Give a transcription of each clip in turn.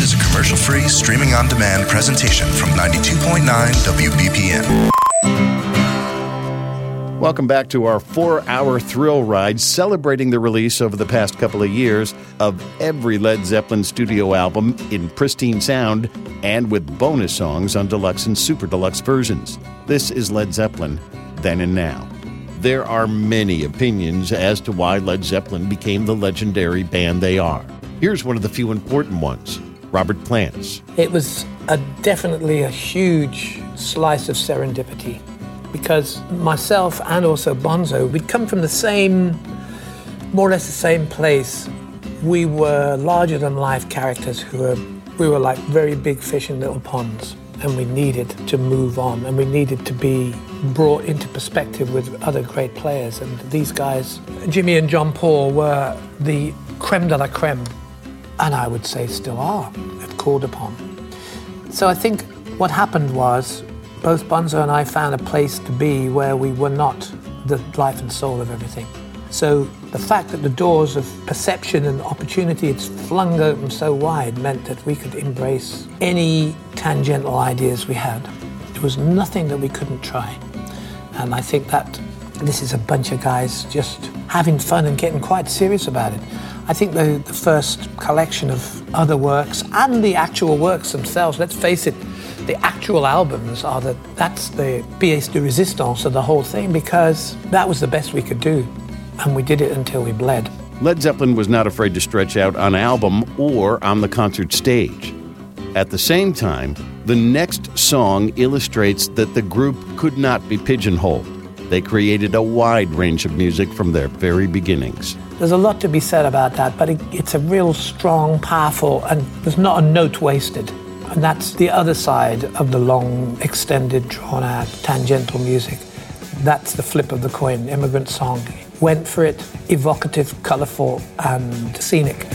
is a commercial-free, streaming-on-demand presentation from 92.9 WBPM. Welcome back to our 4-hour thrill ride celebrating the release over the past couple of years of every Led Zeppelin studio album in pristine sound and with bonus songs on deluxe and super deluxe versions. This is Led Zeppelin, Then and Now. There are many opinions as to why Led Zeppelin became the legendary band they are. Here's one of the few important ones, Robert Plant's. It was definitely a huge slice of serendipity, because myself and also Bonzo, we'd come from the same, more or less the same place. We were larger-than-life characters we were like very big fish in little ponds, and we needed to move on, and we needed to be brought into perspective with other great players. And these guys, Jimmy and John Paul, were the creme de la creme, and I would say still are, if called upon. So I think what happened was, both Bonzo and I found a place to be where we were not the life and soul of everything. So the fact that the doors of perception and opportunity had flung open so wide meant that we could embrace any tangential ideas we had. There was nothing that we couldn't try. And I think that this is a bunch of guys just having fun and getting quite serious about it. I think the first collection of other works and the actual works themselves, let's face it, the actual albums that's the pièce de résistance of the whole thing, because that was the best we could do, and we did it until we bled. Led Zeppelin was not afraid to stretch out on album or on the concert stage. At the same time, the next song illustrates that the group could not be pigeonholed. They created a wide range of music from their very beginnings. There's a lot to be said about that, but it's a real strong, powerful, and there's not a note wasted. And that's the other side of the long, extended, drawn-out, tangential music. That's the flip of the coin. Immigrant Song went for it, evocative, colourful, and scenic.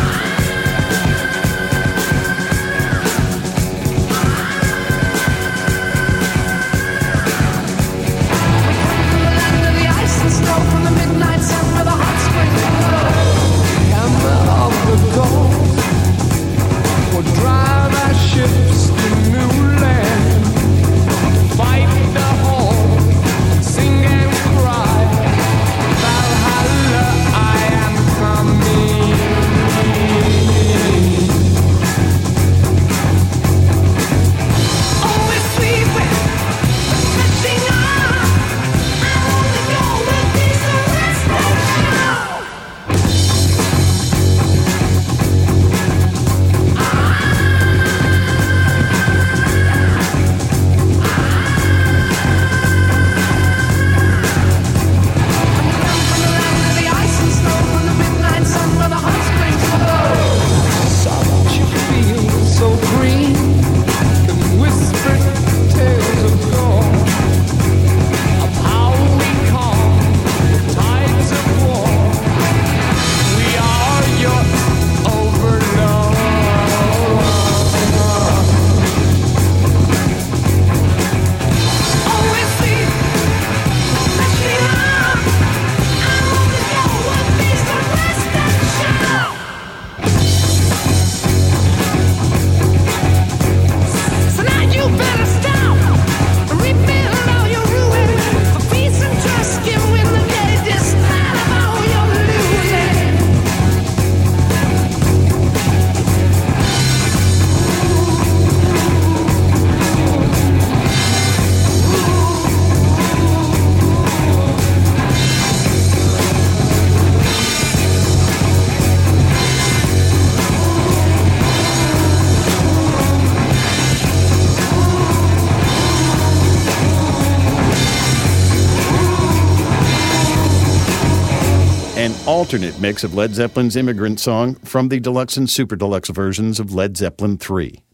Alternate mix of Led Zeppelin's Immigrant Song from the deluxe and super deluxe versions of Led Zeppelin 3.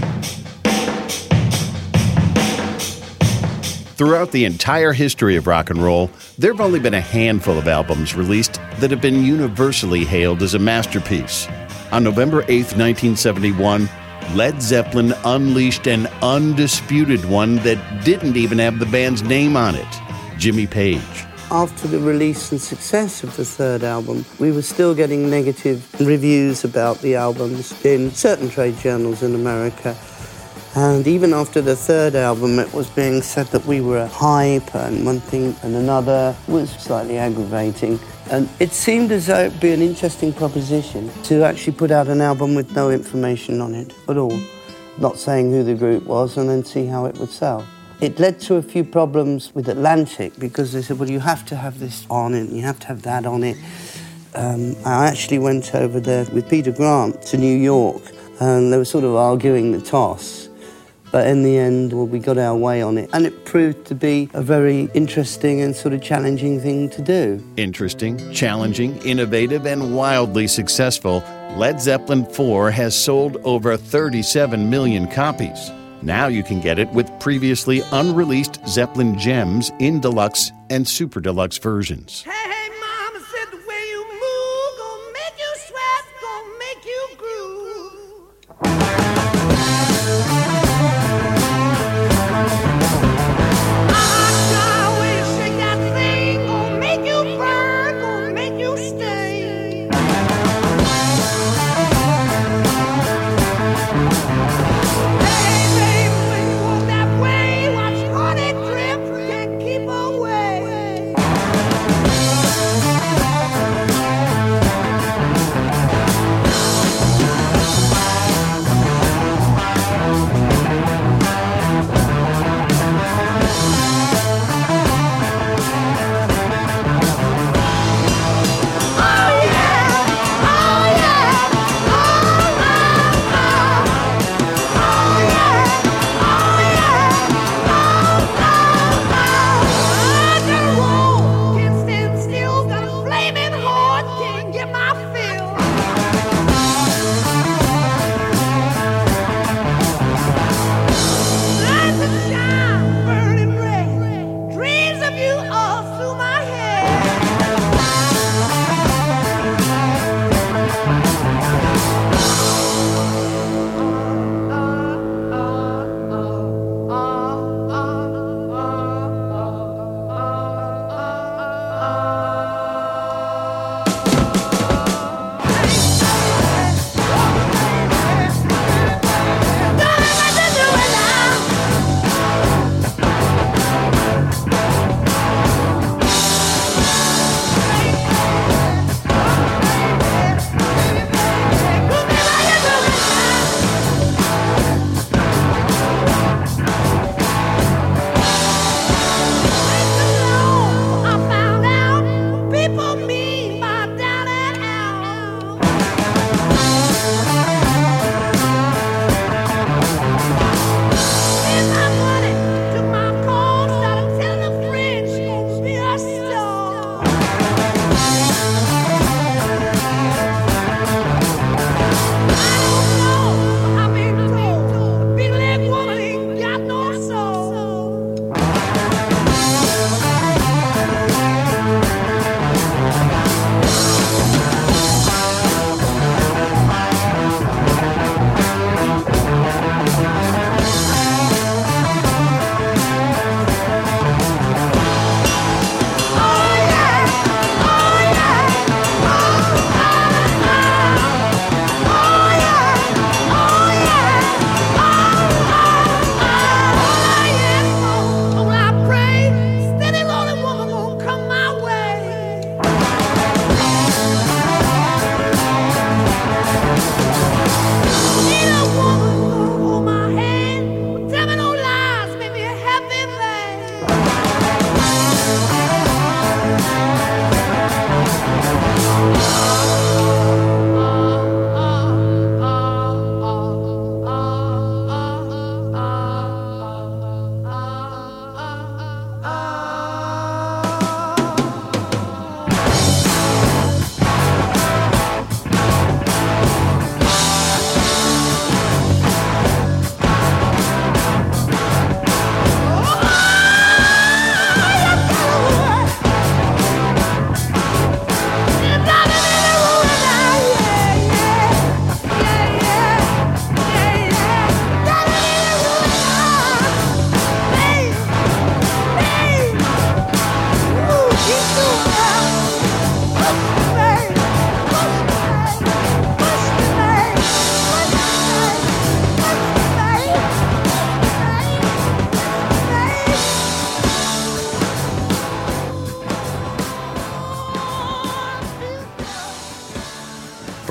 Throughout the entire history of rock and roll, there have only been a handful of albums released that have been universally hailed as a masterpiece. On November 8, 1971, Led Zeppelin unleashed an undisputed one that didn't even have the band's name on it, Jimmy Page. after the release and success of the third album, we were still getting negative reviews about the albums in certain trade journals in America. And even after the third album, it was being said that we were a hype, and one thing and another was slightly aggravating. And it seemed as though it'd be an interesting proposition to actually put out an album with no information on it at all, not saying who the group was, and then see how it would sell. It led to a few problems with Atlantic, because they said, well, you have to have this on it, and you have to have that on it. I actually went over there with Peter Grant to New York, and they were sort of arguing the toss. But in the end, well, we got our way on it. And it proved to be a very interesting and sort of challenging thing to do. Interesting, challenging, innovative, and wildly successful, Led Zeppelin IV has sold over 37 million copies. Now you can get it with previously unreleased Zeppelin gems in deluxe and super deluxe versions. Hey, mama said the way you move, gonna make you sweat, gonna make you groove.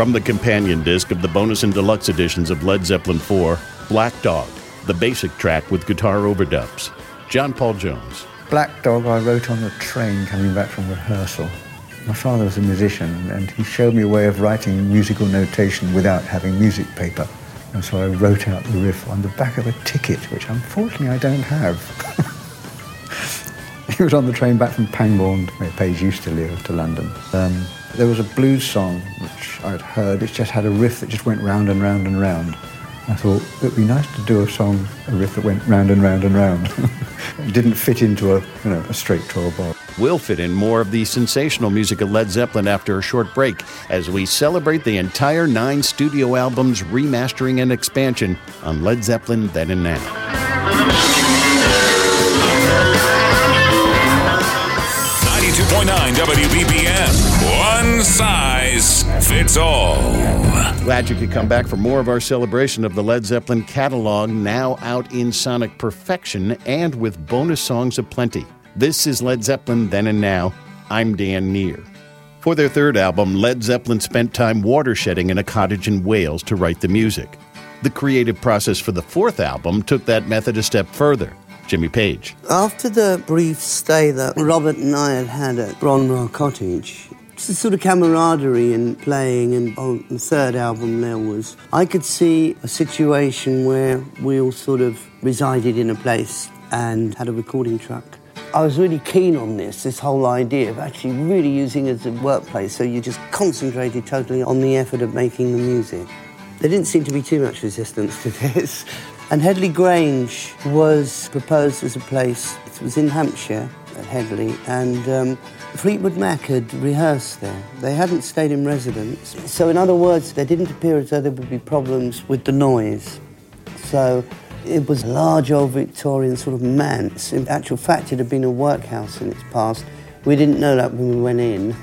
From the companion disc of the bonus and deluxe editions of Led Zeppelin IV, Black Dog, the basic track with guitar overdubs. John Paul Jones. Black Dog I wrote on the train coming back from rehearsal. My father was a musician, and he showed me a way of writing musical notation without having music paper. And so I wrote out the riff on the back of a ticket, which unfortunately I don't have. He was on the train back from Pangbourne, where Page used to live, to London. There was a blues song which I'd heard. It just had a riff that just went round and round and round. I thought it would be nice to do a riff that went round and round and round. It didn't fit into a straight 12-bar. We'll fit in more of the sensational music of Led Zeppelin after a short break as we celebrate the entire 9 studio albums, remastering and expansion on Led Zeppelin Then and Now. 92.9 WBBM. One size fits all. Glad you could come back for more of our celebration of the Led Zeppelin catalog, now out in sonic perfection and with bonus songs aplenty. This is Led Zeppelin Then and Now. I'm Dan Neer. For their third album, Led Zeppelin spent time watershedding in a cottage in Wales to write the music. The creative process for the fourth album took that method a step further. Jimmy Page. After the brief stay that Robert and I had at Bronmar Cottage, it's a sort of camaraderie in playing, and on the third album there was, I could see a situation where we all sort of resided in a place and had a recording truck. I was really keen on this whole idea of actually really using it as a workplace, so you just concentrated totally on the effort of making the music. There didn't seem to be too much resistance to this. And Headley Grange was proposed as a place. It was in Hampshire, at Headley, and Fleetwood Mac had rehearsed there. They hadn't stayed in residence. So in other words, there didn't appear as though there would be problems with the noise. So it was a large old Victorian sort of manse. In actual fact, it had been a workhouse in its past. We didn't know that when we went in.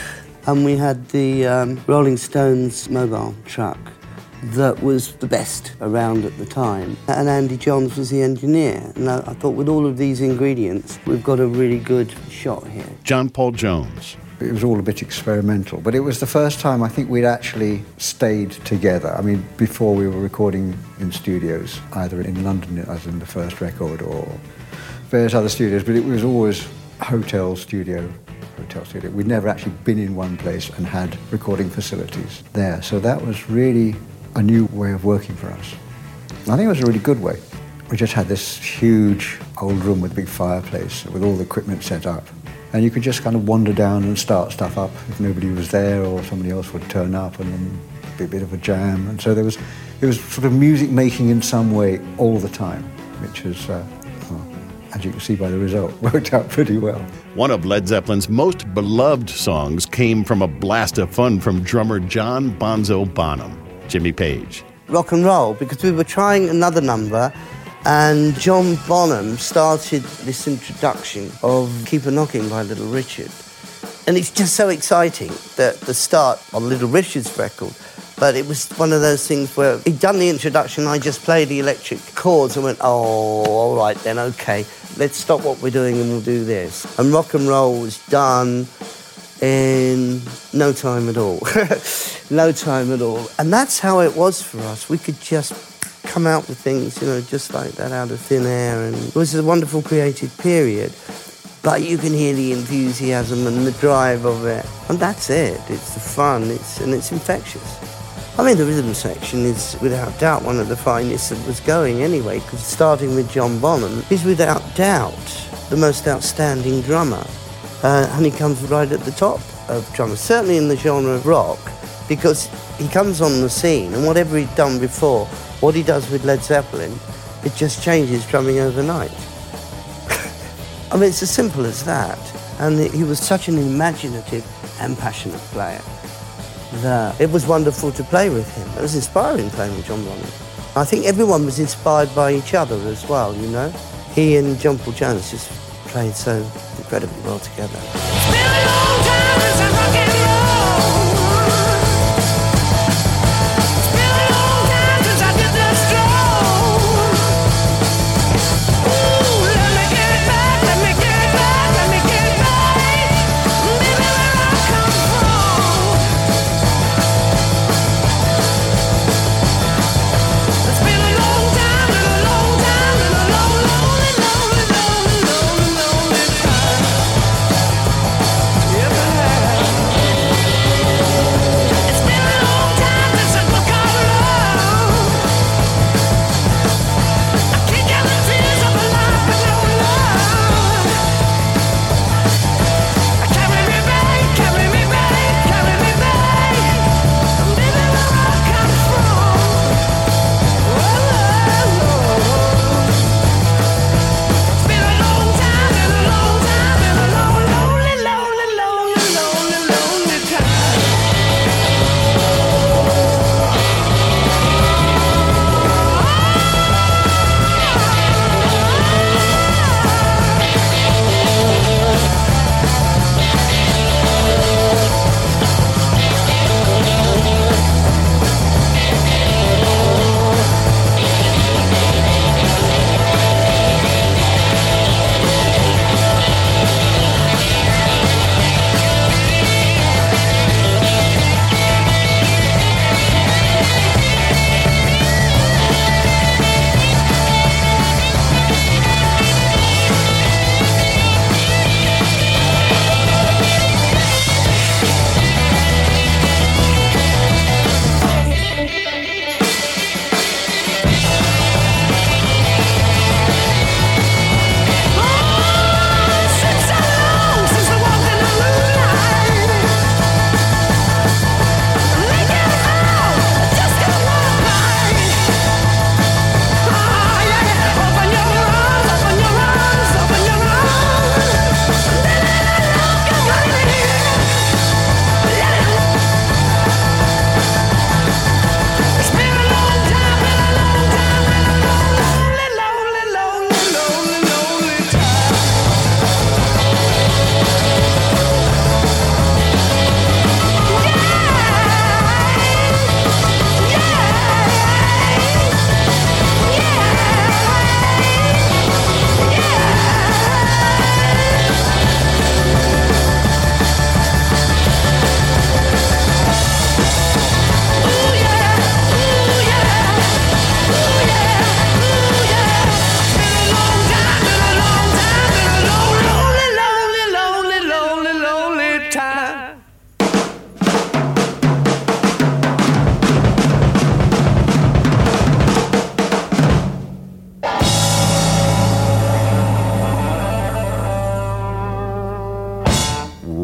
And we had the Rolling Stones mobile truck that was the best around at the time. And Andy Johns was the engineer. And I thought with all of these ingredients, we've got a really good shot here. John Paul Jones. It was all a bit experimental, but it was the first time I think we'd actually stayed together. I mean, before we were recording in studios, either in London as in the first record or various other studios, but it was always hotel studio. We'd never actually been in one place and had recording facilities there. So that was really a new way of working for us. I think it was a really good way. We just had this huge old room with a big fireplace with all the equipment set up. And you could just kind of wander down and start stuff up if nobody was there, or somebody else would turn up, and then be a bit of a jam. And so it was sort of music making in some way all the time, which is, as you can see by the result, worked out pretty well. One of Led Zeppelin's most beloved songs came from a blast of fun from drummer John Bonzo Bonham. Jimmy Page. Rock and roll, because we were trying another number, and John Bonham started this introduction of Keep a Knocking by Little Richard. And it's just so exciting that the start on Little Richard's record, but it was one of those things where he'd done the introduction, I just played the electric chords and went, oh, all right then, okay, let's stop what we're doing and we'll do this. And rock and roll was done in no time at all. No time at all. And that's how it was for us. We could just come out with things, just like that out of thin air. And it was a wonderful creative period. But you can hear the enthusiasm and the drive of it. And that's it. It's the fun. And it's infectious. I mean, the rhythm section is without doubt one of the finest that was going anyway, because starting with John Bonham, he's without doubt the most outstanding drummer. And he comes right at the top of drummers, certainly in the genre of rock, because he comes on the scene, and whatever he'd done before, what he does with Led Zeppelin, it just changes drumming overnight. I mean, it's as simple as that. And he was such an imaginative and passionate player that it was wonderful to play with him. It was inspiring playing with John Bonham. I think everyone was inspired by each other as well, He and John Paul Jones just played so incredibly well together. It's been a long time since I rock and roll. It's been a long time since I did the stroll. Ooh, let me get it back, let me get it back, let me get it back. Baby, where I come from.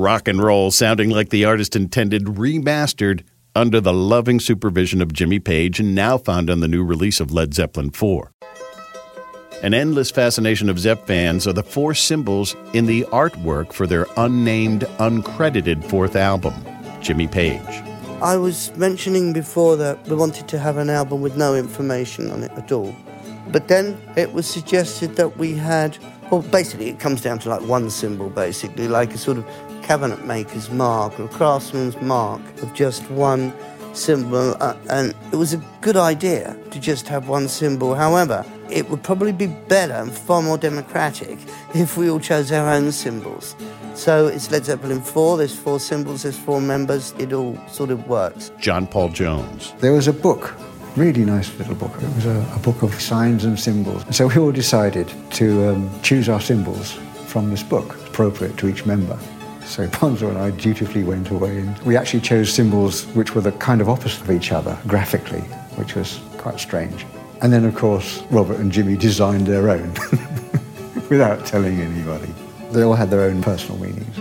rock and roll, sounding like the artist intended, remastered under the loving supervision of Jimmy Page, and now found on the new release of Led Zeppelin IV. An endless fascination of Zepp fans are the four symbols in the artwork for their unnamed, uncredited fourth album, Jimmy Page. I was mentioning before that we wanted to have an album with no information on it at all. But then it was suggested that we had, well, basically it comes down to like one symbol, basically, like a sort of cabinet maker's mark or a craftsman's mark of just one symbol. And it was a good idea to just have one symbol. However, it would probably be better and far more democratic if we all chose our own symbols. So it's Led Zeppelin 4, there's 4 symbols, there's 4 members, it all sort of works. John Paul Jones. There was a book, really nice little book. It was a book of signs and symbols. And so we all decided to choose our symbols from this book, appropriate to each member. So Bonzo and I dutifully went away, and we actually chose symbols which were the kind of opposite of each other, graphically, which was quite strange. And then, of course, Robert and Jimmy designed their own, without telling anybody. They all had their own personal meanings.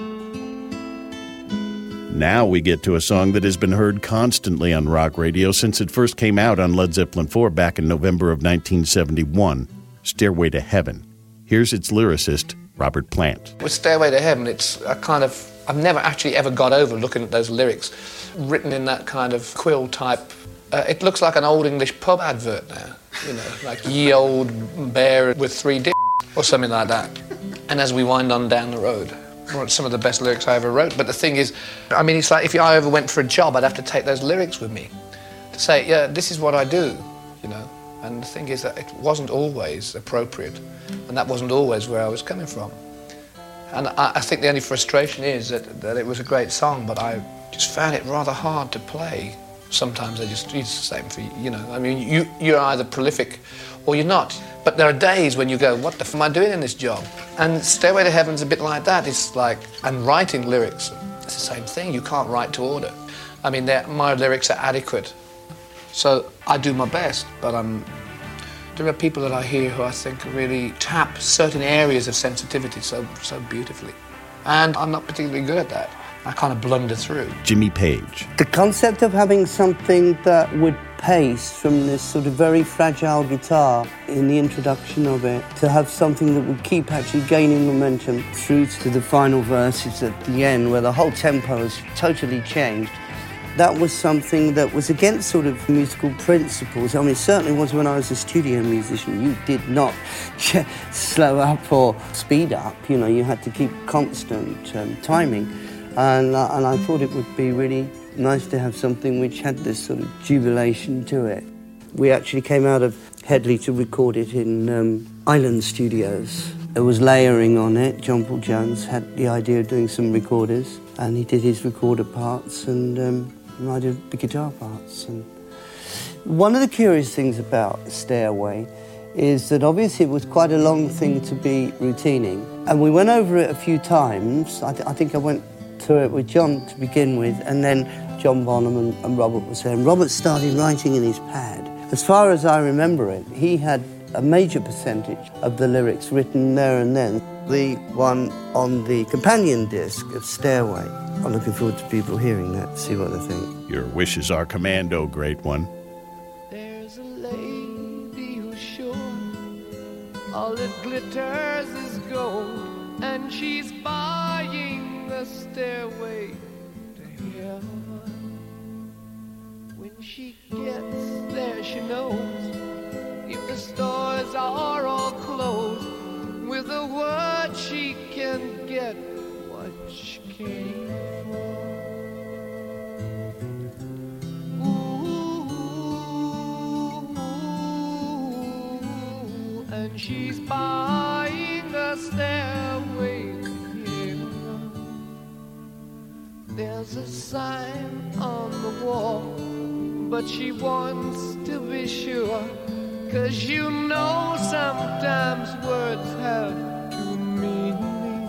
Now we get to a song that has been heard constantly on rock radio since it first came out on Led Zeppelin IV back in November of 1971, Stairway to Heaven. Here's its lyricist, Robert Plant. With Stairway to Heaven, it's a kind of... I've never actually ever got over looking at those lyrics, written in that kind of quill type. It looks like an old English pub advert now, you know, like ye old bear with 3 dicks, or something like that. And as we wind on down the road, some of the best lyrics I ever wrote. But the thing is, I mean, it's like if I ever went for a job, I'd have to take those lyrics with me to say, yeah, this is what I do, you know. And the thing is that it wasn't always appropriate, and that wasn't always where I was coming from. And I think the only frustration is that it was a great song, but I just found it rather hard to play. Sometimes it's the same for you, you know. I mean, you're either prolific or you're not. But there are days when you go, what the f am I doing in this job? And Stairway to Heaven's a bit like that. It's like, and writing lyrics, it's the same thing. You can't write to order. I mean, my lyrics are adequate. So I do my best, but there are people that I hear who I think really tap certain areas of sensitivity so beautifully. And I'm not particularly good at that. I kind of blunder through. Jimmy Page. The concept of having something that would pace from this sort of very fragile guitar in the introduction of it to have something that would keep actually gaining momentum through to the final verses at the end where the whole tempo has totally changed. That was something that was against sort of musical principles. I mean, it certainly was when I was a studio musician. You did not slow up or speed up. You know, you had to keep constant timing. And I thought it would be really nice to have something which had this sort of jubilation to it. We actually came out of Headley to record it in Island Studios. There was layering on it. John Paul Jones had the idea of doing some recorders, and he did his recorder parts, and I did the guitar parts. And one of the curious things about Stairway is that obviously it was quite a long thing to be routining, and we went over it a few times. I think I went through it with John to begin with, and then John Bonham and Robert were saying. Robert started writing in his pad. As far as I remember it, he had a major percentage of the lyrics written there and then. The one on the companion disc of Stairway. I'm looking forward to people hearing that, see what they think. Your wish is our command, oh great one. There's a lady who's sure all that glitters is gold, and she's buying a stairway to heaven. When she gets there, she knows if the stores are all closed, with a word she can get what she came for. Ooh, and she's buying a stairway to heaven. There's a sign on the wall, but she wants to be sure, 'cause you know sometimes words have two meanings.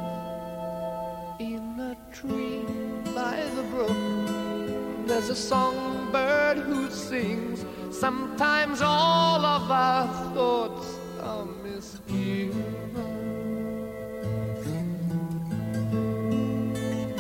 In a tree by the brook, there's a songbird who sings. Sometimes all of our thoughts are misgiven.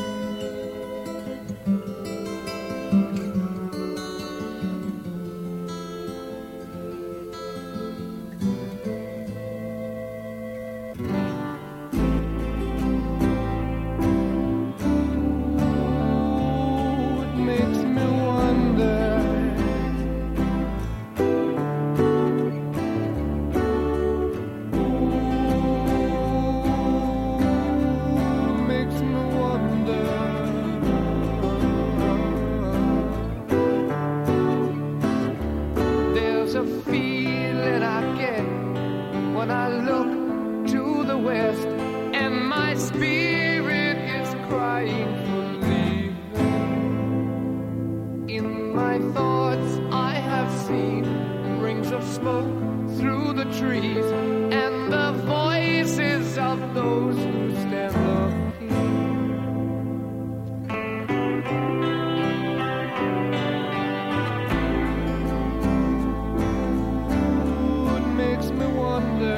feeling I get when I look to the west, and my spirit is crying for leaving. In my thoughts I have seen rings of smoke through the trees, and the voices of those who stand lucky. It makes me wonder.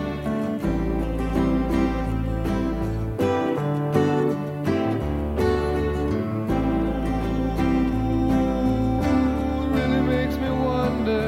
Really makes me wonder.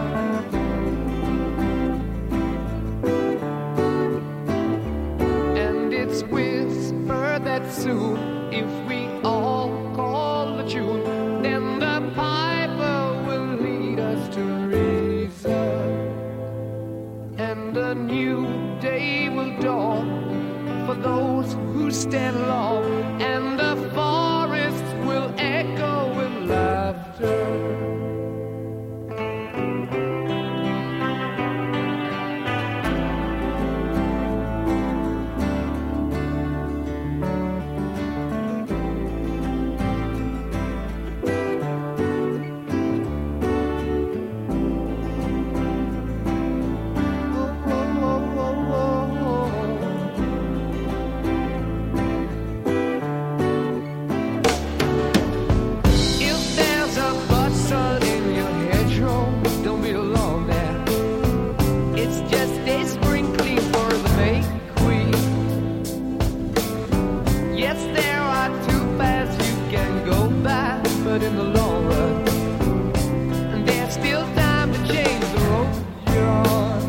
And it's whispered that soon, if we all call the tune, then the piper will lead us to reason, and a new day will dawn for those who stand long, and the forests will echo with laughter. If there's a bustle in your hedgerow, don't be alone there. It's just a sprinkling for the May Queen. Yes, there are two paths you can go by, but in the long run, there's still time to change the road you're on.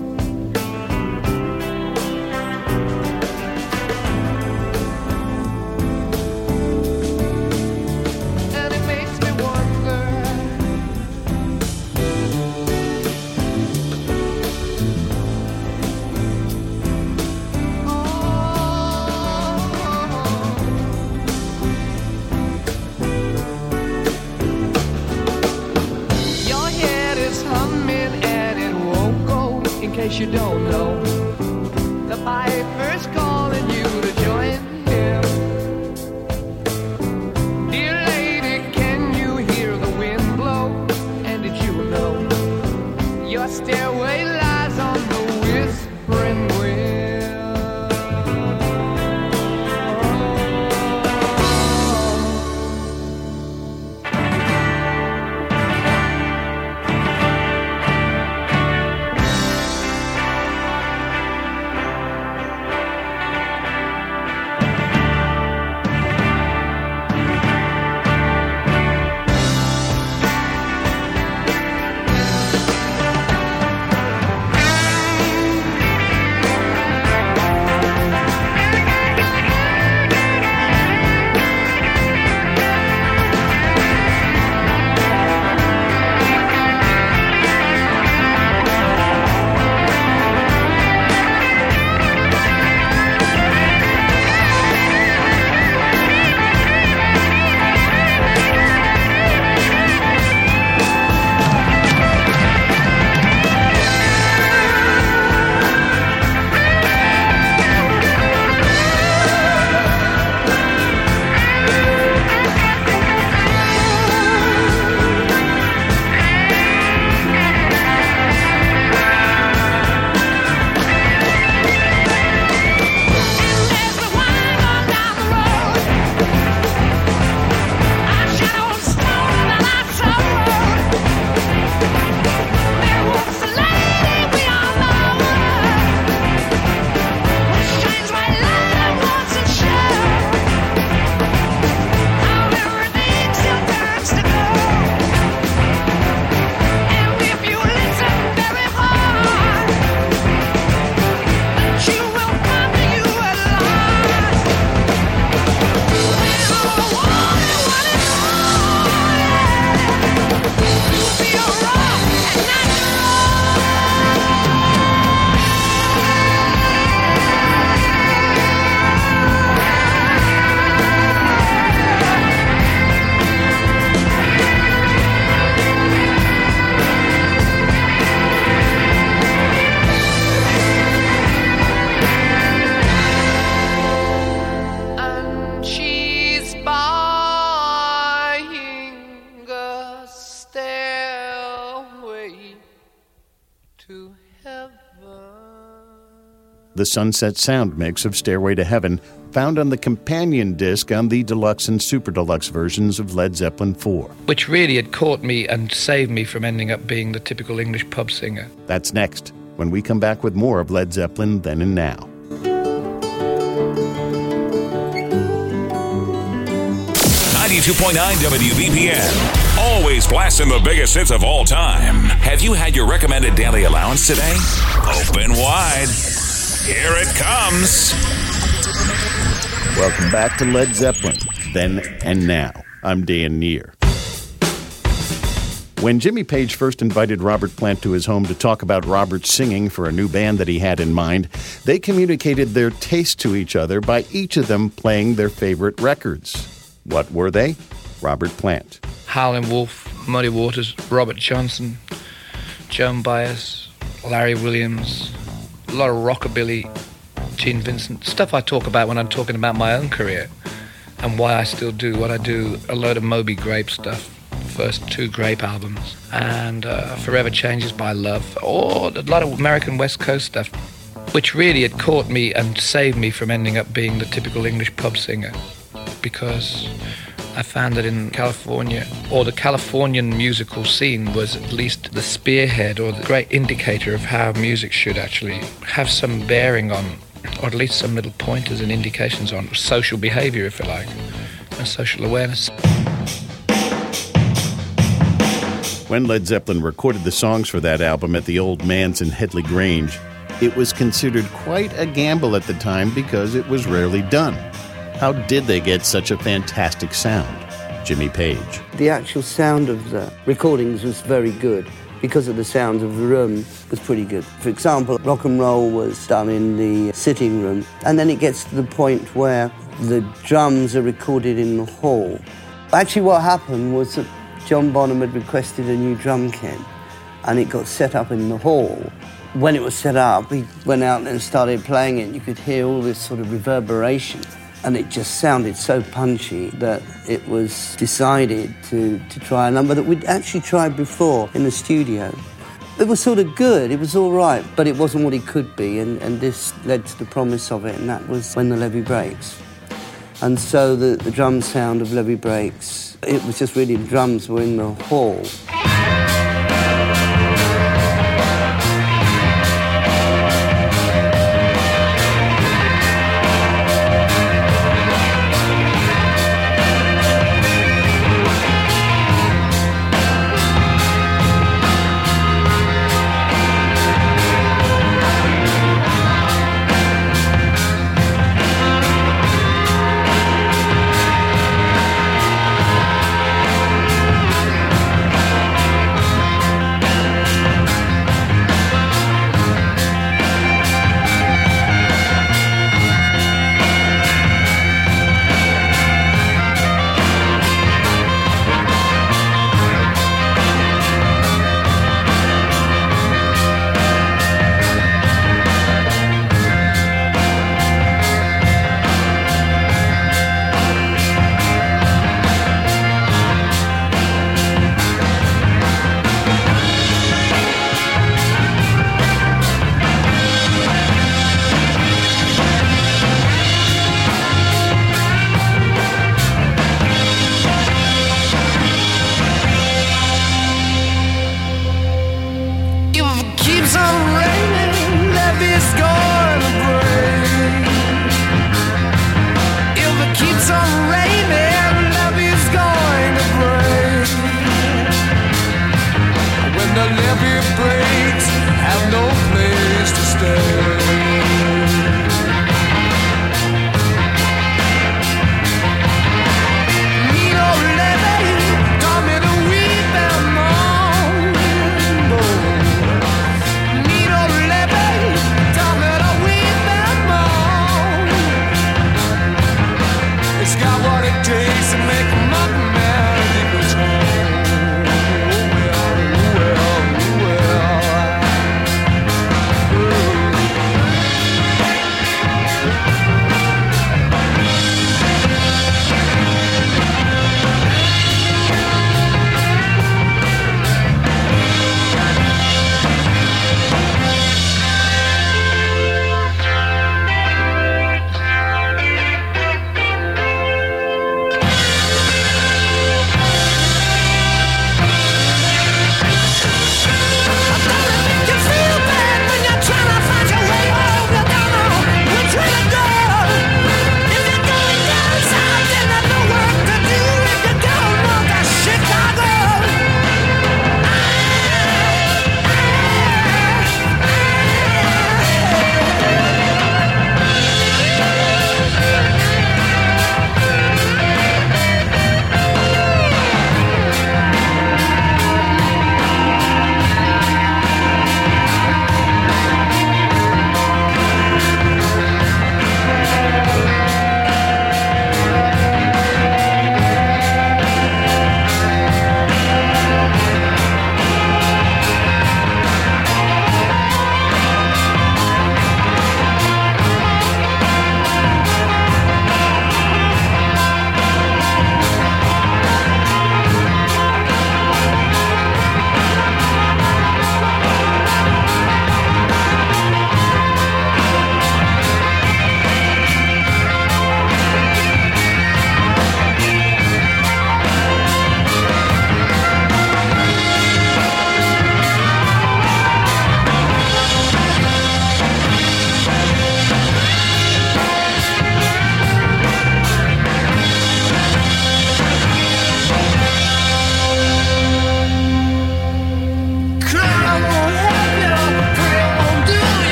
And it makes me wonder. Your head is humming and it won't go. In case you don't know, the piper's calling you to join him. Dear lady, can you hear the wind blow? And did you know your stairway lies on the whispering wind? to heaven. The Sunset Sound mix of Stairway to Heaven, found on the companion disc on the deluxe and super deluxe versions of Led Zeppelin 4. Which really had caught me and saved me from ending up being the typical English pub singer. That's next, when we come back with more of Led Zeppelin Then and Now. 92.9 WBPM. Always blasting the biggest hits of all time. Have you had your recommended daily allowance today? Open wide. Here it comes. Welcome back to Led Zeppelin Then and Now. I'm Dan Neer. When Jimmy Page first invited Robert Plant to his home to talk about Robert's singing for a new band that he had in mind, they communicated their taste to each other by each of them playing their favorite records. What were they? Robert Plant. Howlin' Wolf, Muddy Waters, Robert Johnson, Joan Baez, Larry Williams, a lot of rockabilly, Gene Vincent, stuff I talk about when I'm talking about my own career and why I still do what I do, a load of Moby Grape stuff, first 2 Grape albums, and Forever Changes by Love, or a lot of American West Coast stuff, which really had caught me and saved me from ending up being the typical English pub singer. Because I found that in California, or the Californian musical scene was at least the spearhead or the great indicator of how music should actually have some bearing on, or at least some little pointers and indications on social behavior, if you like, and social awareness. When Led Zeppelin recorded the songs for that album at the Old Manse in Headley Grange, it was considered quite a gamble at the time because it was rarely done. How did they get such a fantastic sound? Jimmy Page. The actual sound of the recordings was very good because of the sound of the room was pretty good. For example, Rock and Roll was done in the sitting room, and then it gets to the point where the drums are recorded in the hall. Actually, what happened was that John Bonham had requested a new drum kit, and it got set up in the hall. When it was set up, he went out and started playing it. You could hear all this sort of reverberation. And it just sounded so punchy that it was decided to try a number that we'd actually tried before in the studio. It was sort of good, it was all right, but it wasn't what it could be, and this led to the promise of it, and that was When the Levee Breaks. And so the drum sound of Levee Breaks, it was just really the drums were in the hall.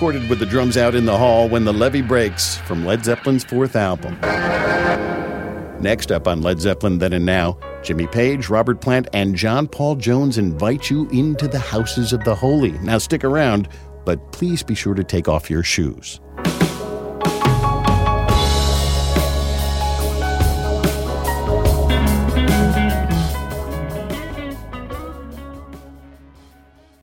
recorded with the drums out in the hall when the levee breaks from Led Zeppelin's fourth album. Next up on Led Zeppelin Then and Now, Jimmy Page, Robert Plant, and John Paul Jones invite you into the houses of the holy. Now stick around, but please be sure to take off your shoes.